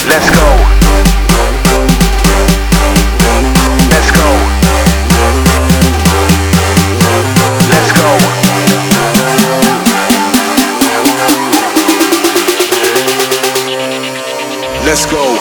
Let's go. Let's go. Let's go. Let's go.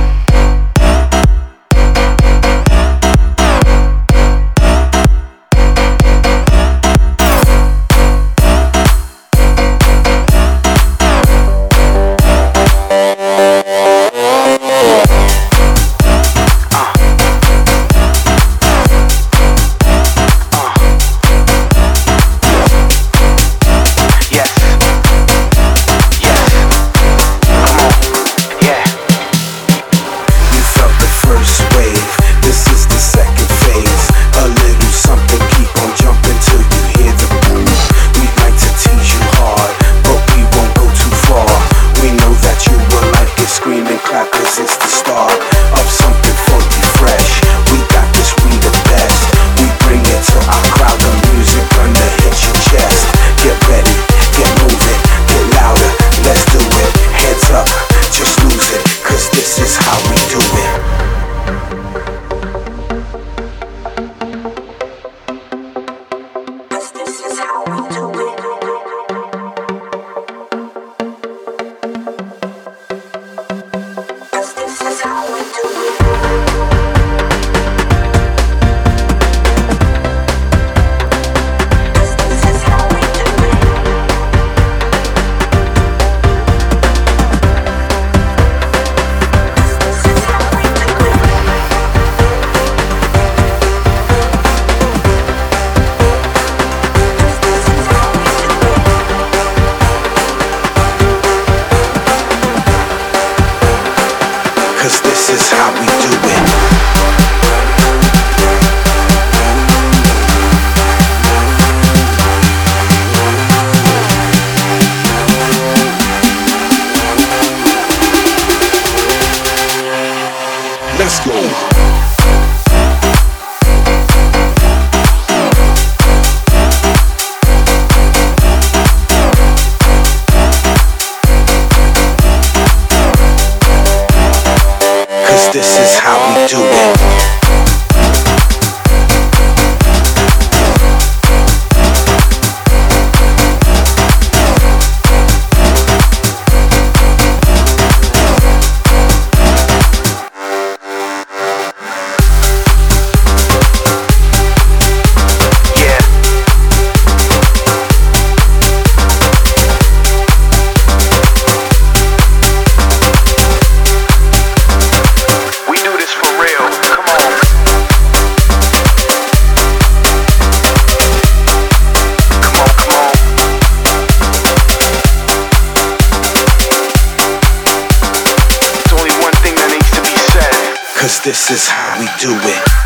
It's the start of something funky fresh. We got this, we the best. We bring it to our crowd. The music gonna hit your chest. Get ready, get moving, get louder. Let's do it. Heads up, just lose it. Cause this is how we do it. This is how we do it. Cause this is how we do it. Let's go. This is how we do it. Cause this is how we do it.